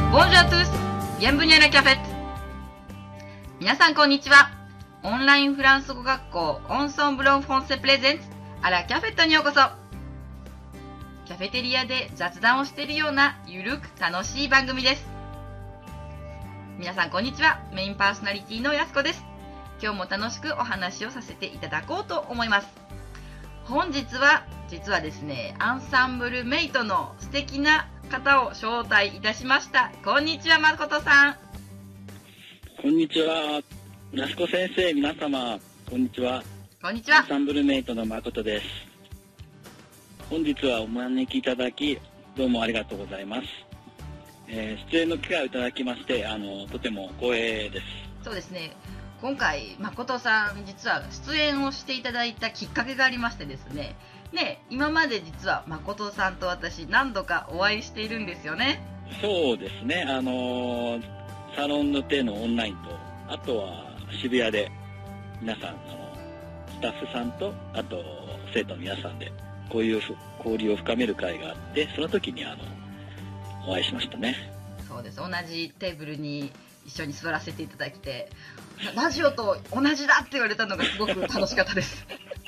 Bonjour à tous! Bienvenue à la cafette! 皆さんこんにちは。オンラインフランス語学校オンソンブロンフォンセプレゼンツあらキャフェットにようこそ。キャフェテリアで雑談をしているようなゆるく楽しい番組です。皆さんこんにちは。メインパーソナリティのやすこです。今日も楽しくお話をさせていただこうと思います。本日は実はですね、アンサンブルメイトの素敵な方を招待いたしました。こんにちは、まことさん。 こんにちは。やすこ先生、皆様、こんにちは。 こんにちは。 アンサンブルメイトのまことです。本日はお招きいただき、どうもありがとうございます。出演の機会をいただきまして、とても光栄です。 そうですね。今回、まことさん、実は出演をしていただいたきっかけがありましてですね。今まで実はまことさんと私何度かお会いしているんですよね。 そうですね。サロンの手のオンラインと、あとは渋谷で皆さん、スタッフさんと、あと生徒の皆さんで、こういう交流を深める会があって、その時にお会いしましたね。 そうです。同じテーブルに一緒に座らせていただいて、ラジオと同じだって言われたのがすごく楽しかったです。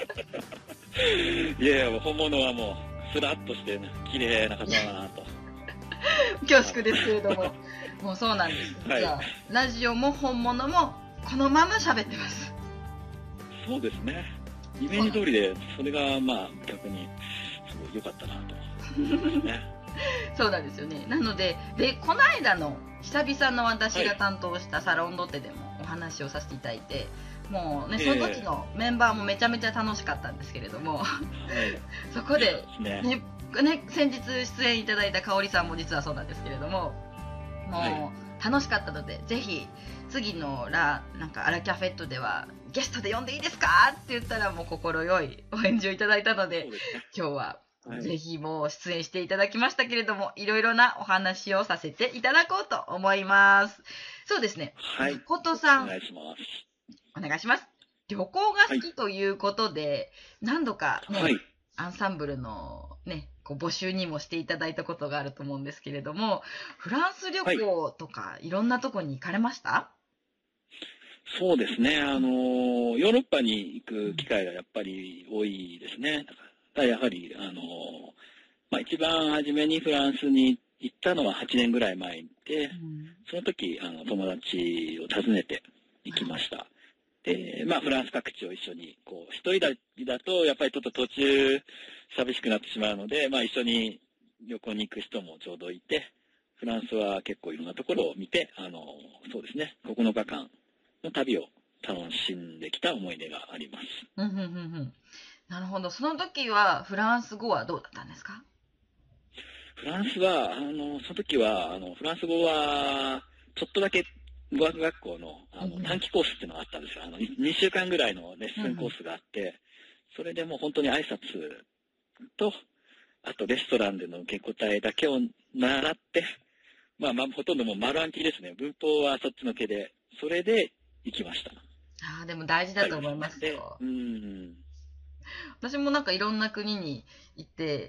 いやいや、本物はもうスラッとして、ね、綺麗な方だなと。 恐縮ですけれども、もうそうなんです。 はい、 じゃあラジオも本物もこのまま喋ってます。 そうですね。イメージ通りで、それがまあ逆にすごい良かったなと思いますね。 そうなんですよね。なので、この間の久々の私が担当したサロンドテでもお話をさせていただいて、もうね、その時のメンバーもめちゃめちゃ楽しかったんですけれども、そこで、先日出演いただいた香織さんも実はそうなんですけれども、もう楽しかったので、ぜひ次のなんかアラキャフェットではゲストで呼んでいいですかって言ったらもう快いお返事をいただいたので、今日はぜひもう出演していただきましたけれども、いろいろなお話をさせていただこうと思います。そうですね。 はい。 ことさん。 お願いします。 お願いします。旅行が好きということで、何度かね、アンサンブルのね、募集にもしていただいたことがあると思うんですけれども、フランス旅行とかいろんなとこに行かれました？ そうですね。ヨーロッパに行く機会がやっぱり多いですね。やはり、一番初めにフランスに行ったのは8年ぐらい前で、その時、友達を訪ねて行きました。で、フランス各地を一緒に、一人だと、やっぱりちょっと途中、寂しくなってしまうので、一緒に旅行に行く人もちょうどいて、フランスは結構いろんなところを見て、そうですね、9日間の旅を楽しんできた思い出があります。 なるほど。その時は、フランス語はどうだったんですか？ フランスは、その時は、フランス語は、ちょっとだけ語学学校の短期コースっていうのがあったんですよ。2週間ぐらいのレッスンコースがあって、それでもう本当に挨拶と、あとレストランでの受け答えだけを習って、ほとんどもう丸暗記ですね。文法はそっちのけで、それで行きました。 でも大事だと思いますよ。私もなんかいろんな国に行って、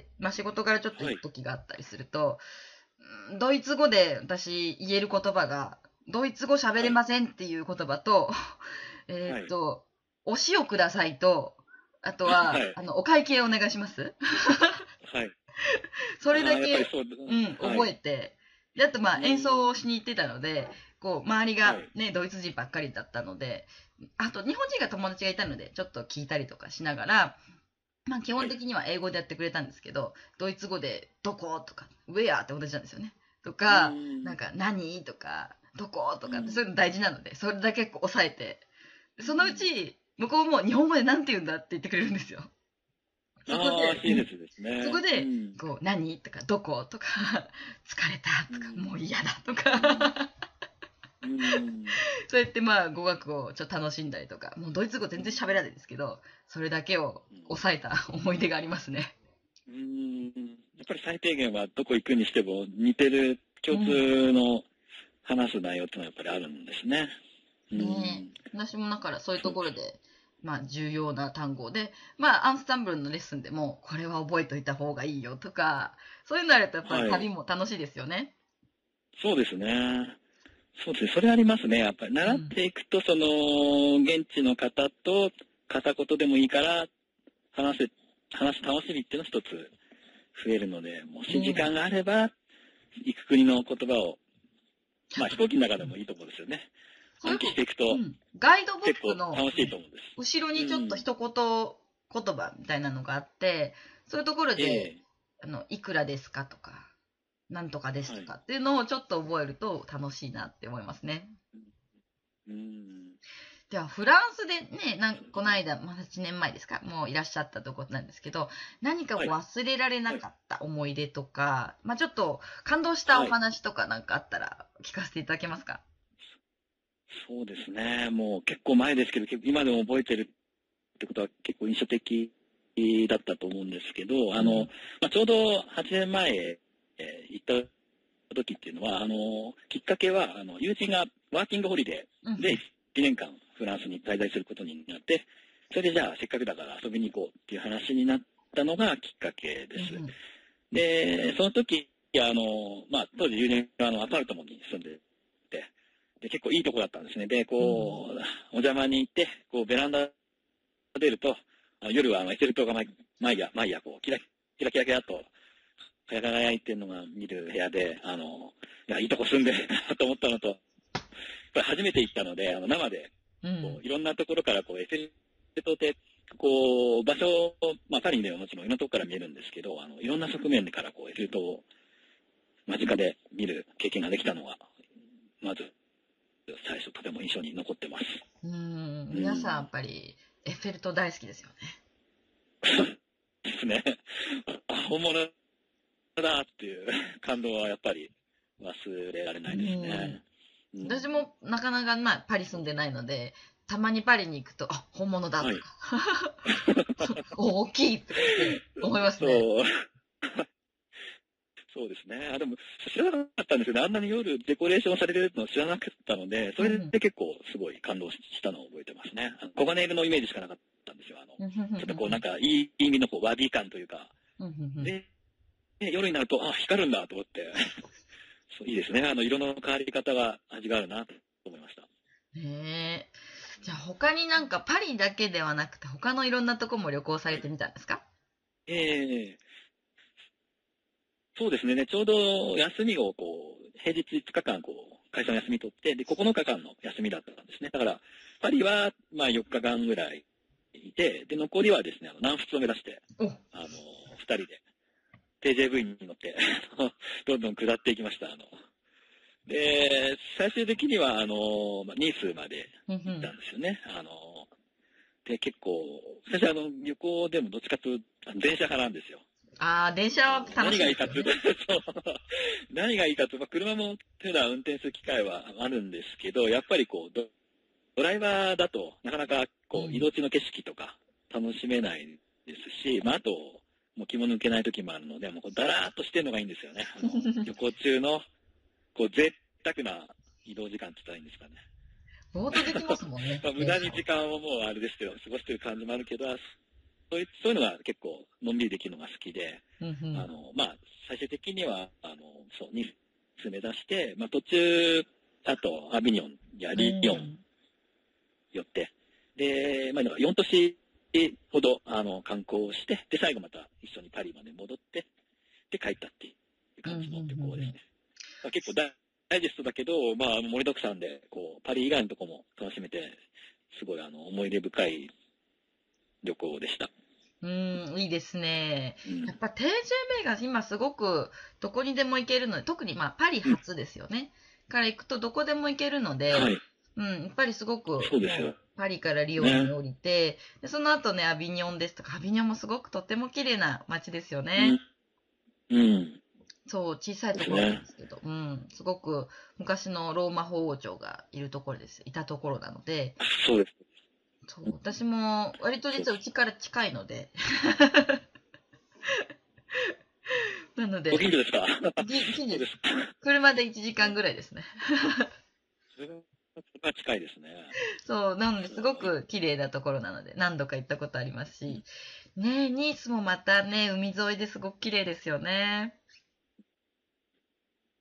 仕事からちょっと行く時があったりすると、ドイツ語で私言える言葉が、ドイツ語喋れませんっていう言葉と、お塩くださいと、あとは、お会計お願いします。それだけ、覚えて、で、あと演奏をしに行ってたので、周りがね、ドイツ人ばっかりだったので、あと日本人が友達がいたので、ちょっと聞いたりとかしながら、基本的には英語でやってくれたんですけど、ドイツ語で、どことか、ウェアって同じなんですよね。とか、なんか、何とか、どことか、そういうの大事なので、それだけ抑えて、そのうち、向こうも日本語で何て言うんだって言ってくれるんですよ。そこで、何とか、どことか、疲れたとか、もう嫌だとか、そうやって語学をちょっと楽しんだりとか、もうドイツ語全然喋らないですけど、それだけを抑えた思い出がありますね。 やっぱり最低限はどこ行くにしても似てる共通の話す内容ってのはやっぱりあるんですね。 私もだからそういうところで、重要な単語で、アンサンブルのレッスンでも、これは覚えといた方がいいよとか、そういうのあるとやっぱり旅も楽しいですよね。 そうですね。そうですね。それありますね。やっぱり習っていくと、現地の方と片言でもいいから話す楽しみっていうのが一つ増えるので、もし時間があれば、行く国の言葉を、まあ飛行機の中でもいいと思うんですよね。暗記していくと、 ガイドブッ結構クの楽しいと思うんです。 後ろにちょっと一言言葉みたいなのがあって、そういうところで、いくらですかとか、なんとかですとかっていうのをちょっと覚えると楽しいなって思いますね。では、フランスでね、この間、8年前ですか、もういらっしゃったところなんですけど、何か忘れられなかった思い出とか、まあちょっと感動したお話とかなんかあったら聞かせていただけますか？ そうですね。もう結構前ですけど、今でも覚えてるってことは結構印象的だったと思うんですけど、ちょうど8年前、行った時っていうのは、きっかけは、友人がワーキングホリデーで1年間フランスに滞在することになって、それでじゃあせっかくだから遊びに行こうっていう話になったのがきっかけです。で、その時、当時友人がアパルトモに住んでて、で、結構いいとこだったんですね。で、お邪魔に行って、ベランダ出ると、夜はエッフェル塔が毎夜、キラキラと輝いてるのが見る部屋で、いいとこ住んでるなと思ったのと、やっぱり初めて行ったので、生で、いろんなところからエッフェル塔って、場所、パリではもちろんいろんなところから見えるんですけど、いろんな側面からエッフェル塔を間近で見る経験ができたのが、まず、最初とても印象に残ってます。 皆さんやっぱりエッフェル塔大好きですよね。 ですね。本物だっていう感動はやっぱり忘れられないですね。 私もなかなか、パリ住んでないので、たまにパリに行くと、あ、本物だとか、大きいって思いますね。 そうですね。でも知らなかったんですけど、あんなに夜デコレーションされてるの知らなかったので、それで結構すごい感動したのを覚えてますね。黄金色のイメージしかなかったんですよ。ちょっといい意味のワビー感というか。で、夜になると、光るんだと思って。そういいですね。色の変わり方が味があるなと思いました。 じゃあ他にパリだけではなくて他のいろんなとこも旅行されてみたんですか？ そうですね。ちょうど休みを平日5日間会社の休み取って、で、9日間の休みだったんですね。だから、パリは4日間ぐらいいて、で、残りはですね、南仏を目指して、2人で TJV に乗ってどんどん下っていきました。で、最終的には、ニースまで行ったんですよね。で、結構、最初旅行でもどっちかというと、電車派なんですよ。 電車は楽しいですよね。 何がいいかというと、何がいいかというと、車も普段運転する機会はあるんですけど、やっぱりドライバーだとなかなか移動中の景色とか楽しめないですし、あと、もう気も抜けない時もあるので、もうだらーっとしてるのがいいんですよね。旅行中の、贅沢な移動時間って言ったらいいんですかね。 ぼーっとできますもんね。 無駄に時間をもうあれですけど、過ごしてる感じもあるけど、そういうのが結構のんびりできるのが好きで、最終的には、ニース目指して、途中、あと、アビニョンやリヨン寄って、で、4都市ほど、観光をして、で、最後また一緒にパリまで戻って、で、帰ったっていう感じの旅行ですね。結構ダイジェストだけど、盛りだくさんで、パリ以外のとこも楽しめて、すごい、思い出深い旅行でした。 いいですね。やっぱ TJB が今すごくどこにでも行けるので、特にパリ発ですよね。から行くとどこでも行けるので、やっぱりすごくパリからリヨンに降りて、でその後ね、アビニョンですとか、アビニョンもすごくとっても綺麗な街ですよね。そう、小さいところなんですけど、すごく昔のローマ法王朝がいたところなので、 そうです。 そう、私も割と実はうちから近いのでなのでご近所ですか？ 近所です。車で1時間ぐらいですね。 それが近いですね。 そう、なのですごく綺麗なところなので何度か行ったことありますし、ね、ニースもまたね、海沿いですごく綺麗ですよね。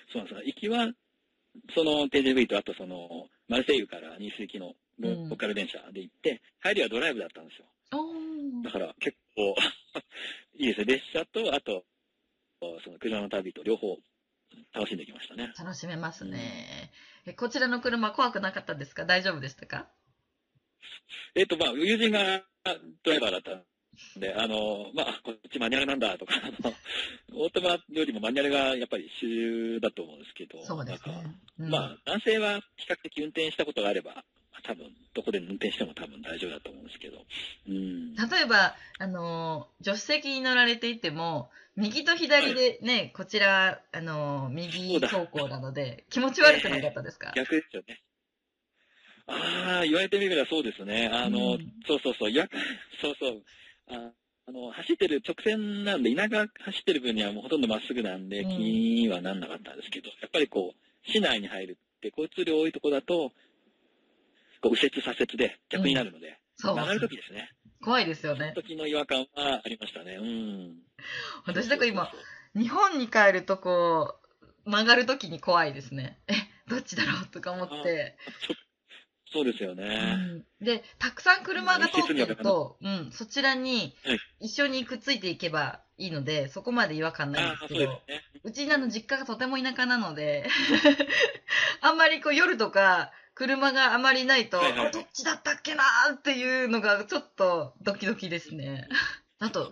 そうなんですよ。行きは、その TJV と、あとその、マルセイユからニース行きのローカル電車で行って、帰りはドライブだったんですよ。だから結構いいですね。列車と、あと、その車の旅と両方楽しんできましたね。 楽しめますね。こちらの車怖くなかったですか？大丈夫でしたか？ まあ、友人がドライバーだったんで、まあ、こっちマニュアルなんだとか、オートマよりもマニュアルがやっぱり主流だと思うんですけど、 そうですね。 まあ、男性は比較的運転したことがあれば、多分、どこで運転しても多分大丈夫だと思うんですけど。 例えば、助手席に乗られていても、右と左でね、こちら、右走行なので、気持ち悪くなかったですか？ 逆ですよね。ああ、言われてみればそうですね。そうそうそう、そうそう。走ってる直線なんで、田舎走ってる分にはもうほとんどまっすぐなんで、気にはなんなかったんですけど、やっぱりこう、市内に入るって交通量多いとこだと、こう右折左折で逆になるので、曲がるときですね。 怖いですよね。 その時の違和感はありましたね。 私だから今、日本に帰るとこう、曲がるときに怖いですね。どっちだろうとか思って。 そうですよね。 で、たくさん車が通ってると、そちらに一緒にくっついていけばいいので、そこまで違和感ないんですけど、うちの実家がとても田舎なので、あんまりこう夜とか、車があまりないと、どっちだったっけなーっていうのがちょっとドキドキですね。あと、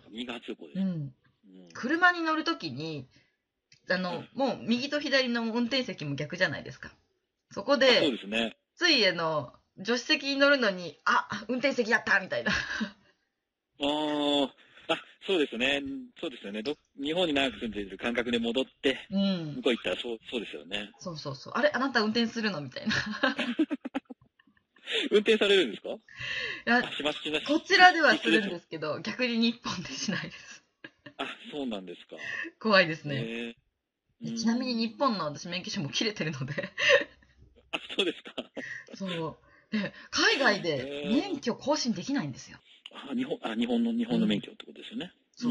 車に乗るときに、もう右と左の運転席も逆じゃないですか。そこで、 そうですね。 つい助手席に乗るのに、運転席だったみたいな。 そうですね。そうですよね。日本に長く住んでいる感覚で戻って、向こう行ったらそうですよね。 そうそうそう。あれあなた運転するのみたいな。 運転されるんですか？ こちらではするんですけど、逆に日本でしないです。 そうなんですか。 怖いですね。ちなみに日本の私免許証も切れてるので。 そうですか。 そう。で、海外で免許更新できないんですよ。 日本の免許ってことですよね。 そう。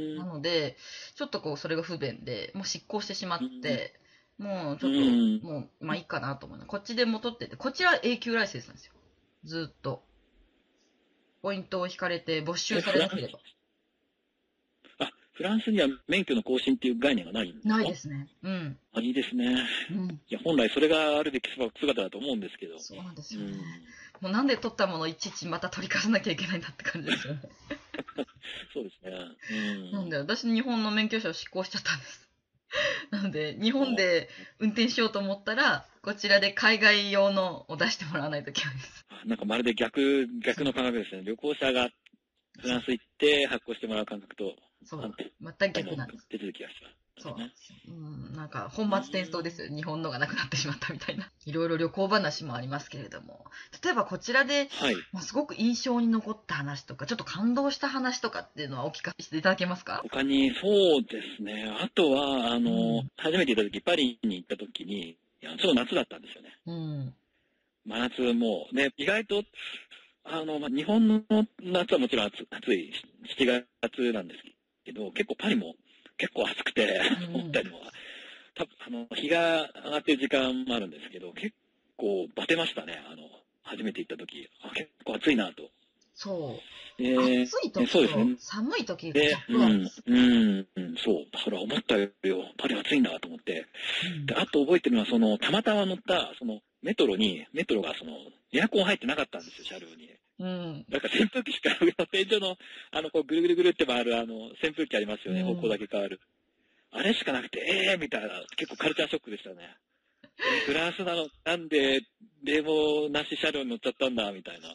なので、ちょっとこう、それが不便で、もう執行してしまって、もうちょっと、もう、まあいいかなと思う。こっちでも取ってて、こちらは永久ライセンスなんですよ。ずっと。ポイントを引かれて没収されなければ。 フランスには免許の更新っていう概念がないんですか？ ないですね。 いいですね。いや、本来それがあるべき姿だと思うんですけど。 そうなんですよね。もうなんで取ったものをいちいちまた取り返さなきゃいけないんだって感じですよね。 そうですね。 なんで私日本の免許証を失効しちゃったんです。なので日本で運転しようと思ったらこちらで海外用のを出してもらわないといけないです。 なんかまるで逆の感覚ですね。旅行者がフランス行って発行してもらう感覚と。 そう。全く逆なんです。 手続きがした。 そうなんですよ。なんか本末転倒ですよ。日本のがなくなってしまったみたいな。いろいろ旅行話もありますけれども。例えばこちらで、すごく印象に残った話とか、ちょっと感動した話とかっていうのはお聞かせしていただけますか？ 他に、そうですね。あとは、初めて行った時、パリに行った時に、ちょうど夏だったんですよね。真夏も、ね、意外と、日本の夏はもちろん暑い7月なんですけど、結構パリも結構暑くて、思ったりも、日が上がってる時間もあるんですけど、結構バテましたね。初めて行った時、結構暑いなと。 そう。暑い時と寒い時で、そう。だから思ったよりパリ暑いんだと思って。で、あと覚えてるのは、たまたま乗った、メトロがエアコン入ってなかったんですよ、車両に。だから扇風機しか、天井の、こうぐるぐるぐるって回る、扇風機ありますよね、方向だけ変わる。あれしかなくて、みたいな、結構カルチャーショックでしたね。フランスなの、なんで、冷房なし車両に乗っちゃったんだ、みたいな。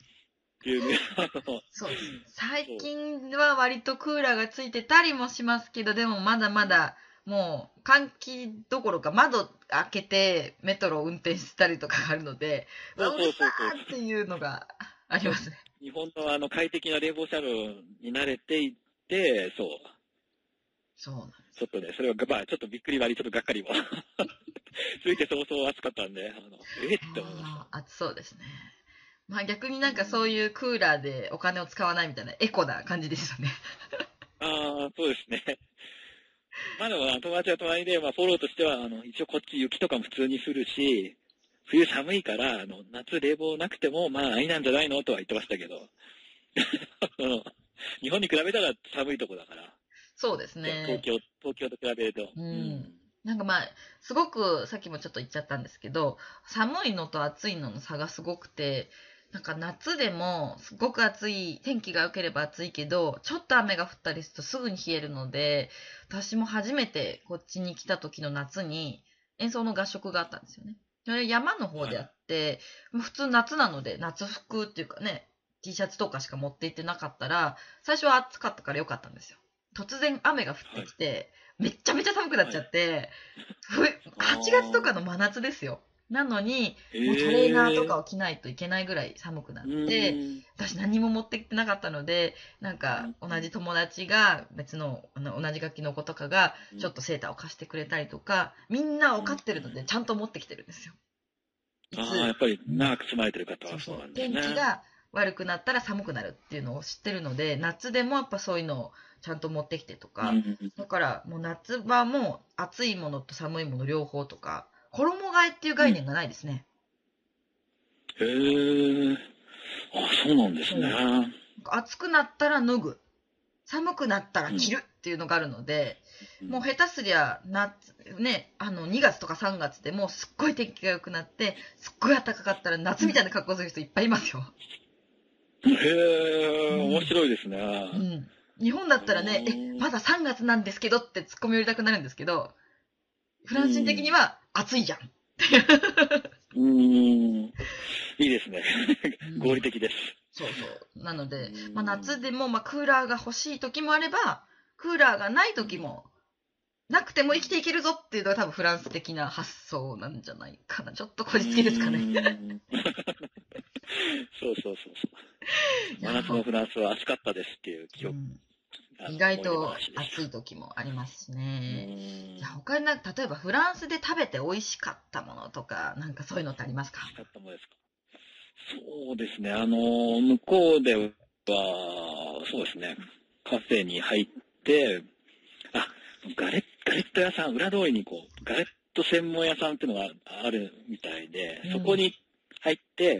そう。最近は割とクーラーがついてたりもしますけど、でもまだまだ、もう換気どころか窓開けてメトロを運転したりとかがあるので、うるさーっていうのがありますね。 日本の快適な冷房車両に慣れていって、 そうなんです。 ちょっとね、それはちょっとびっくり割り、ちょっとがっかりも。ついて早々暑かったんで、って思いました。 暑そうですね。まあ逆になんかそういうクーラーでお金を使わないみたいなエコな感じですよね。 そうですね。 まだ友達が隣で、フォローとしては、一応こっち雪とかも普通に降るし、冬寒いから、夏冷房なくても、まあ、いいなんじゃないのとは言ってましたけど、日本に比べたら寒いとこだから、 そうですね。 東京と比べると。 なんかまあ、すごく、さっきもちょっと言っちゃったんですけど、寒いのと暑いのの差がすごくて、なんか夏でもすごく暑い、天気が良ければ暑いけど、ちょっと雨が降ったりするとすぐに冷えるので、私も初めてこっちに来た時の夏に演奏の合宿があったんですよね。それ山の方であって、普通夏なので夏服っていうかね、T シャツとかしか持って行ってなかったら、最初は暑かったから良かったんですよ。突然雨が降ってきて、めっちゃめちゃ寒くなっちゃって、8月とかの真夏ですよ。なのに、もうトレーナーとかを着ないといけないぐらい寒くなって、私何も持ってきてなかったので、なんか同じ友達が別の同じ楽器の子とかがちょっとセーターを貸してくれたりとか、みんな分かってるのでちゃんと持ってきてるんですよ。 やっぱり長く住まれてる方はそうなんですね。 天気が悪くなったら寒くなるっていうのを知ってるので、夏でもやっぱそういうのをちゃんと持ってきてとか、だからもう夏場も暑いものと寒いもの両方とか、衣替えっていう概念がないですね。 へえ。そうなんですね。 暑くなったら脱ぐ。寒くなったら着るっていうのがあるので、もう下手すりゃ夏、ね、2月とか3月でもうすっごい天気が良くなって、すっごい暖かかったら夏みたいな格好する人いっぱいいますよ。 へえ、面白いですね。 日本だったらね、まだ3月なんですけどって突っ込み寄りたくなるんですけど、フランス人的には暑いじゃん。 いいですね。合理的です。 そうそう。なので、夏でもクーラーが欲しい時もあれば、クーラーがない時も、なくても生きていけるぞっていうのが多分フランス的な発想なんじゃないかな。ちょっとこじつけですかね。 そう。真夏のフランスは暑かったですっていう記憶。 意外と暑い時もありますしね。じゃあ他に例えばフランスで食べて美味しかったものとか、なんかそういうのってありますか？ 美味しかったものですか。そうですね。向こうでは、そうですね。カフェに入って、ガレット屋さん、裏通りにガレット専門屋さんっていうのがあるみたいで、そこに入って、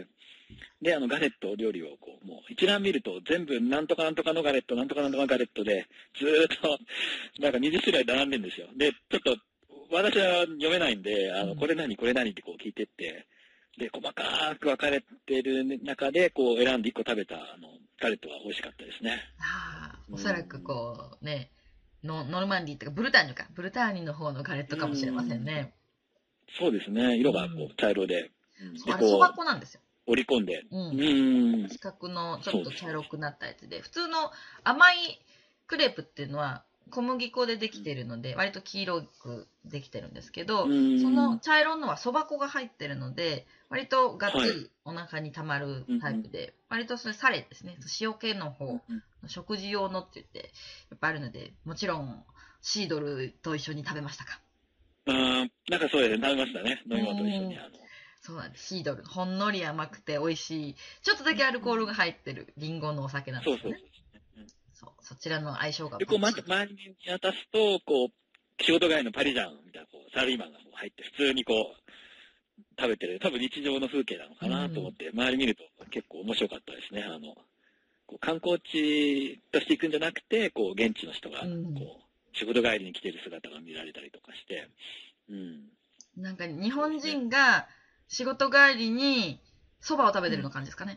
で、ガレット料理をもう一覧見ると全部なんとかなんとかのガレット、なんとかなんとかのガレットで、ずーっとなんか20種類並んでるんですよ。で、ちょっと私は読めないんで、これ何って聞いてって、で、細かく分かれてる中で選んで1個食べたガレットは美味しかったですね。 おそらくノルマンディーっていうかブルターニュの方のガレットかもしれませんね。 そうですね。色が茶色で。 あれそば粉なんですよ。 折り込んで。 四角のちょっと茶色くなったやつで、普通の甘いクレープっていうのは小麦粉でできてるので、割と黄色くできてるんですけど、その茶色のはそば粉が入ってるので、割とがっつりお腹にたまるタイプで、割とそれサレですね。塩気の方、食事用のって言って、やっぱあるので、もちろんシードルと一緒に食べましたか？ なんかそうですね、食べましたね。飲み物と一緒に。 そうなんです。シードル。ほんのり甘くて美味しい。ちょっとだけアルコールが入ってるリンゴのお酒なんですよね。そちらの相性がで、周りに見渡すと、仕事帰りのパリジャンみたいな、サラリーマンが入って、普通に食べてる、多分日常の風景なのかなと思って、周り見ると結構面白かったですね。観光地として行くんじゃなくて、現地の人が、仕事帰りに来てる姿が見られたりとかして、 なんか日本人が仕事帰りに蕎麦を食べてるの感じですかね。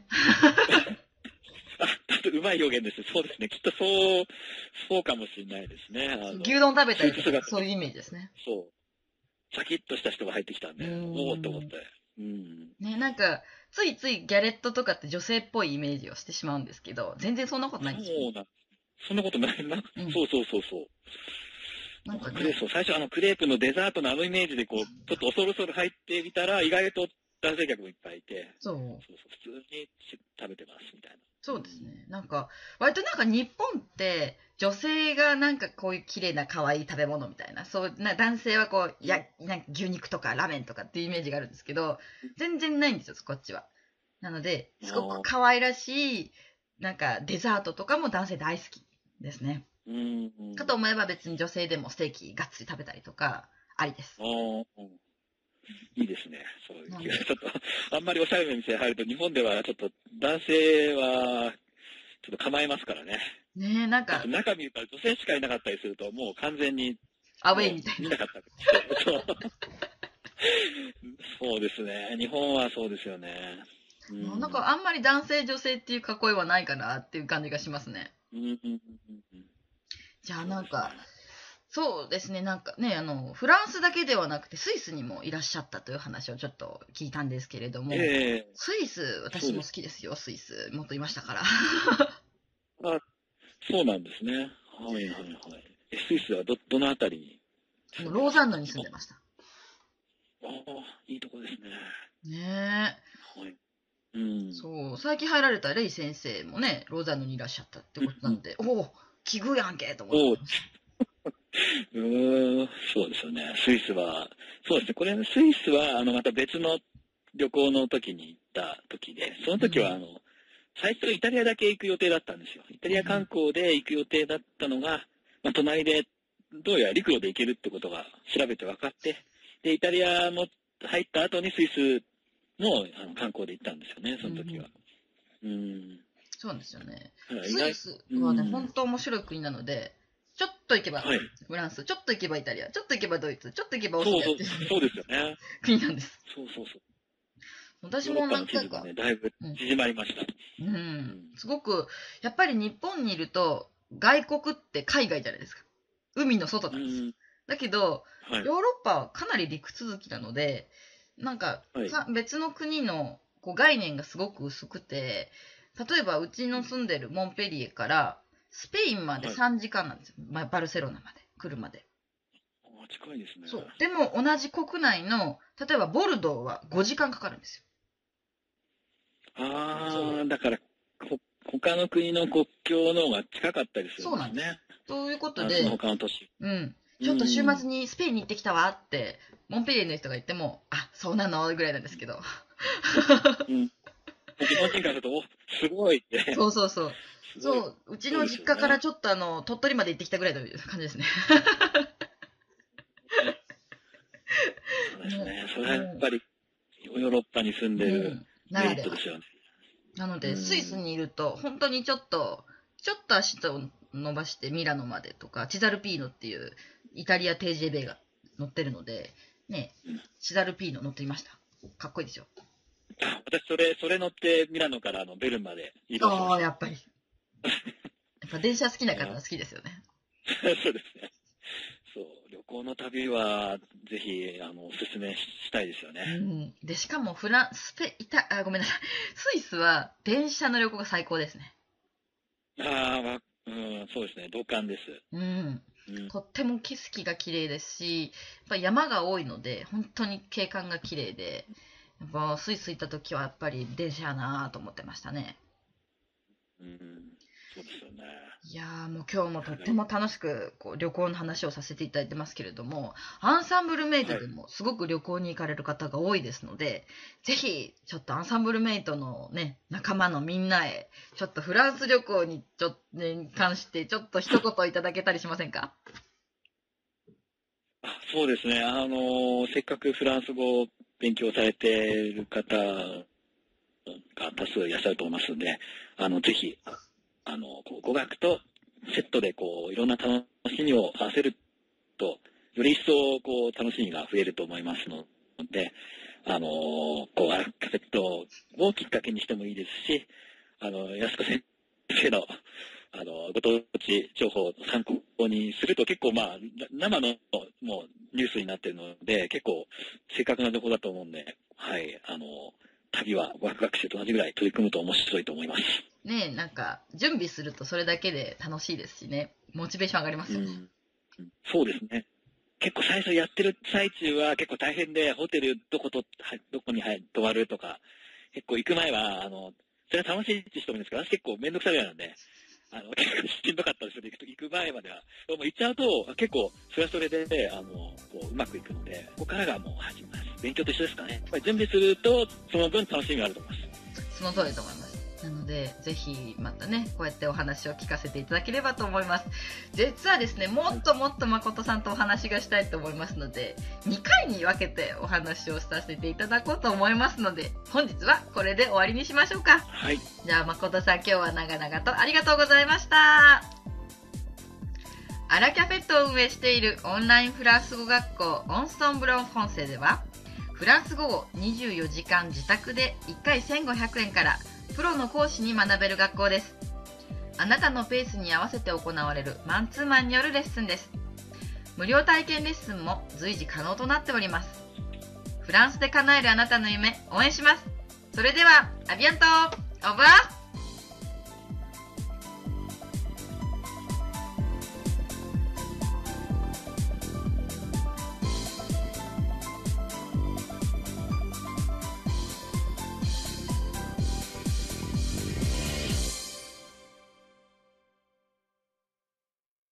うまい表現です。そうですね。きっとそうかもしれないですね。 牛丼食べたりとか、そういうイメージですね。 そう。シャキッとした人が入ってきたんで、おおっと思って。 ね、なんか、ついついギャレットとかって女性っぽいイメージをしてしまうんですけど、全然そんなことないんですよ。 そんなことないな。そう。 なんかね、 最初クレープのデザートのイメージでちょっと恐る恐る入ってみたら、意外と男性客もいっぱいいて、そう普通に食べてますみたいな。 そうですね。なんか、割となんか日本って、女性がなんかこういう綺麗な可愛い食べ物みたいな、男性はなんか牛肉とかラーメンとかっていうイメージがあるんですけど、全然ないんですよ、こっちは。なので、すごく可愛らしい、なんかデザートとかも男性大好きですね。 かと思えば別に女性でもステーキがっつり食べたりとか、ありです。 いいですね。そういう。ちょっと、あんまりおしゃれな店に入ると、日本ではちょっと男性は、ちょっと構えますからね。 ねえ、なんか。 中見ると女性しかいなかったりすると、もう完全に、 アウェイみたいな。 見なかったりして。そうですね。日本はそうですよね。 なんかあんまり男性女性っていう囲いはないかなっていう感じがしますね。じゃあなんか、そうですね、なんかね、フランスだけではなくてスイスにもいらっしゃったという話をちょっと聞いたんですけれども、スイス、私も好きですよ、スイス。もっといましたから。 あ、そうなんですね。はいはいはい。スイスはどのあたりに？ ローザンヌに住んでました。 ああ、いいとこですね。 ねえ。はい。そう、最近入られたレイ先生もね、ローザンヌにいらっしゃったってことなんで、おお、奇遇やんけと思ってました。 そうですよね。スイスは、そうですね。これ、スイスは、また別の旅行の時に行った時で、その時は、最初イタリアだけ行く予定だったんですよ。イタリア観光で行く予定だったのが、隣で、どうやら陸路で行けるってことが調べて分かって、で、イタリアも入った後にスイスの観光で行ったんですよね、その時は。 そうですよね。スイスはね、本当面白い国なので、ちょっと行けばフランス、ちょっと行けばイタリア、ちょっと行けばドイツ、ちょっと行けばオーストリアっていうそうですよね。 国なんです。 そうそうそう。 私も何回か、 だいぶ縮まりました。 すごく、やっぱり日本にいると、外国って海外じゃないですか。海の外なんですよ。だけど、ヨーロッパはかなり陸続きなので、なんか、別の国の概念がすごく薄くて、例えばうちの住んでるモンペリエからスペインまで3時間なんですよ。バルセロナまで、車で。 近いですね。 そう。でも同じ国内の、例えばボルドーは5時間かかるんですよ。だから、他の国の国境の方が近かったりするんですね。そうなんです。 ということで、 他の都市。 ちょっと週末にスペインに行ってきたわって、モンペリエの人が言っても、あ、そうなのぐらいなんですけど。 日本人からすると、すごいって。 そうそうそう。そう、うちの実家からちょっと鳥取まで行ってきたぐらいの感じですね。 そうですね。それはやっぱり、ヨーロッパに住んでるメリットですよね。 なので、スイスにいると、本当にちょっと足と伸ばしてミラノまでとか、チザルピーノっていうイタリア TGV が乗ってるので、ね、チザルピーノ乗ってみました。かっこいいですよ。 私、それ乗ってミラノからベルンまで移動しました。 やっぱり。やっぱ電車好きな方は好きですよね。 そうですね。そう、旅行の旅は、ぜひ、おすすめしたいですよね。 で、しかもごめんなさい。スイスは電車の旅行が最高ですね。 そうですね。同感です。 とっても景色が綺麗ですし、やっぱ山が多いので、本当に景観が綺麗で、やっぱスイス行った時はやっぱり電車やなと思ってましたね。 そうですよね。 いやーもう今日もとっても楽しく旅行の話をさせていただいてますけれども、アンサンブルメイトでもすごく旅行に行かれる方が多いですので、ぜひちょっとアンサンブルメイトのね、仲間のみんなへ、ちょっとフランス旅行にに関してちょっと一言いただけたりしませんか？ そうですね。せっかくフランス語を勉強されている方が多数いらっしゃると思いますので、ぜひ、語学とセットでいろんな楽しみを合わせると、より一層楽しみが増えると思いますので、アルファベットをきっかけにしてもいいですし、安子先生のご当地情報を参考にすると結構生のもうニュースになっているので、結構正確な情報だと思うんで、はい、旅は語学学習と同じぐらい取り組むと面白いと思います。 ねえ、なんか準備するとそれだけで楽しいですしね、モチベーション上がりますよね。 そうですね。結構最初やってる最中は結構大変で、ホテルどこに泊まるとか、結構行く前は、それは楽しいって人もいるんですけど、結構めんどくさいぐらいなんで、結構しんどかったですよね。行く前までは。でも行っちゃうと、結構それはそれで、うまくいくので、ここからがもう始めます。勉強と一緒ですかね。やっぱり準備すると、その分楽しみがあると思います。 その通りだと思います。 なのでぜひまたねこうやってお話を聞かせていただければと思います。実はですねもっともっと誠さんとお話がしたいと思いますので2回に分けてお話をさせていただこうと思いますので本日はこれで終わりにしましょうか。 はい。 じゃあ誠さん今日は長々とありがとうございました。アラキャフェットを運営しているオンラインフランス語学校オンストンブロンフォンセではフランス語を24時間自宅で1回1500円からプロの講師に学べる学校です。あなたのペースに合わせて行われるマンツーマンによるレッスンです。無料体験レッスンも随時可能となっております。フランスで叶えるあなたの夢応援します。それではアビアントオーバー。